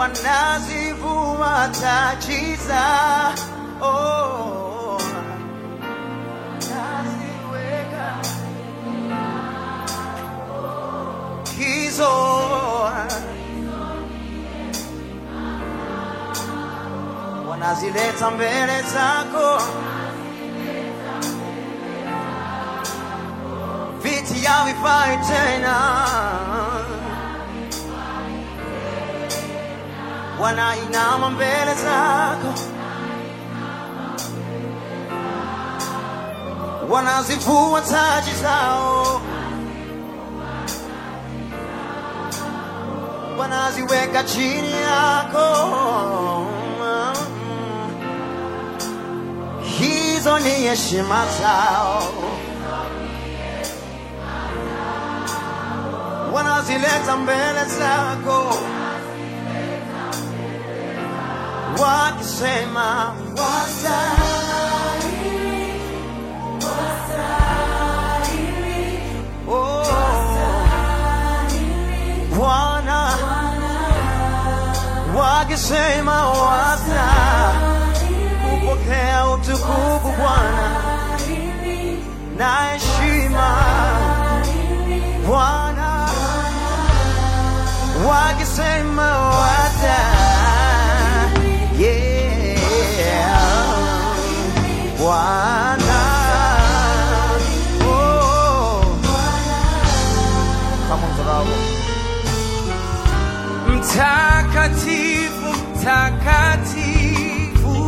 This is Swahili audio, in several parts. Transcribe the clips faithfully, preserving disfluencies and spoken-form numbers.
wanazivua taji zao, oh, naziweka hizo, wanazileta mbele zako, viti havifai tena, wanainama mbele zako, wanazivua taji zao, wanaziweka chini yako, hizo ni heshima zao, wanazileta mbele zako, wakisema wastahili, wastahili, oh, Bwana, wakisema wastahili kupokea utukufu Bwana na heshima Bwana, wakisema wastahili, yeah, Bwana, oh, kama mtarabu mtakatifu, mtakatifu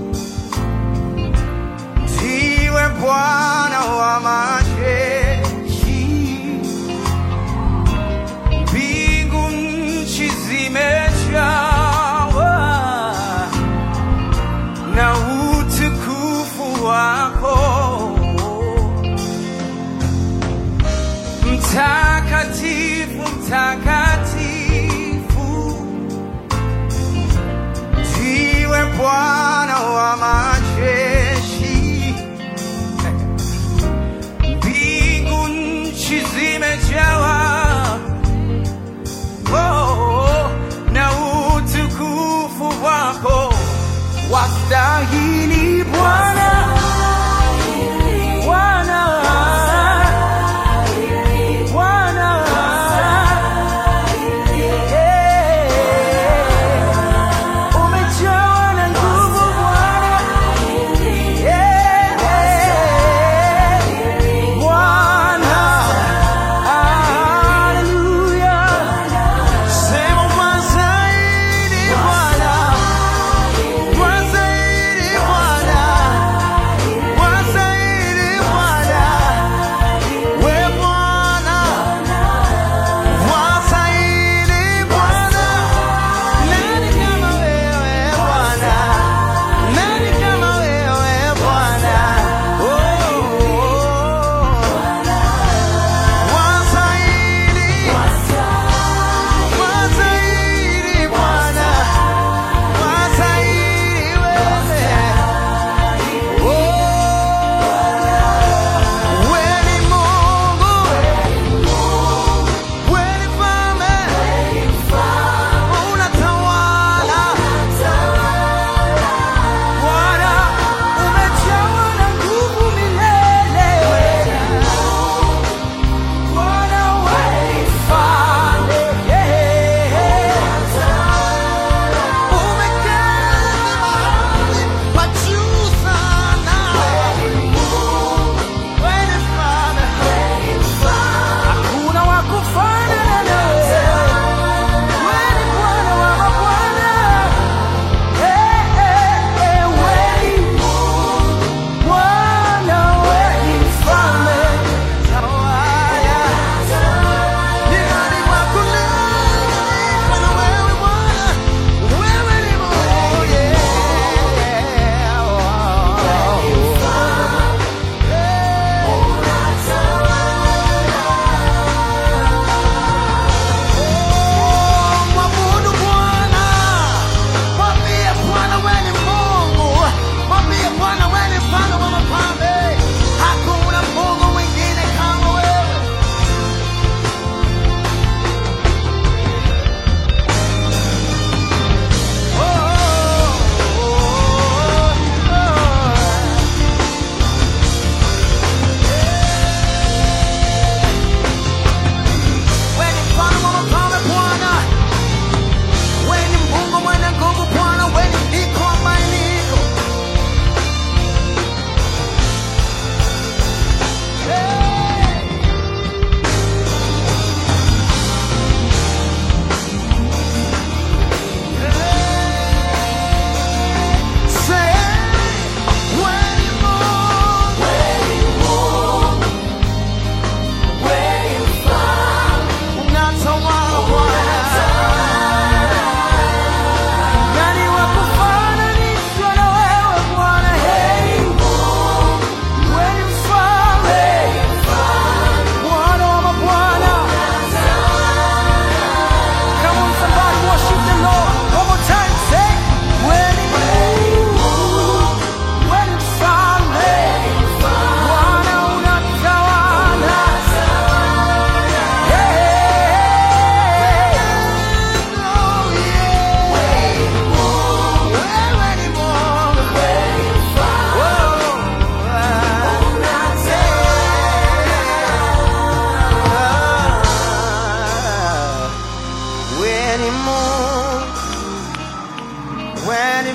ndiwe Bwana wa majeshi, mbingu nchi zimejawa na utukufu wako, mtakatifu, mtakatifu ndiwe Bwana wa majeshi, mbingu nchi zimejawa, oh, na utukufu wako, wastahili Bwana, Bwana, Bwana,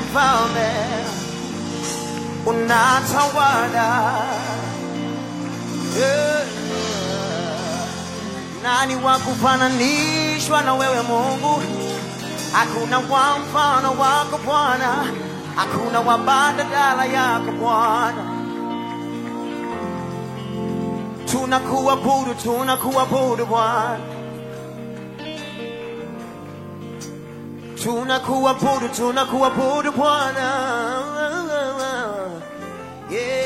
mfalme, unatawala. Yeah. Nani wa kufananishwa na wewe Mungu? Hakuna wa mfano wako Bwana, hakuna wa badala yako Bwana. Tunakuabudu, tunakuabudu Bwana, tunakuabudu, tunakuabudu Bwana. Yeah.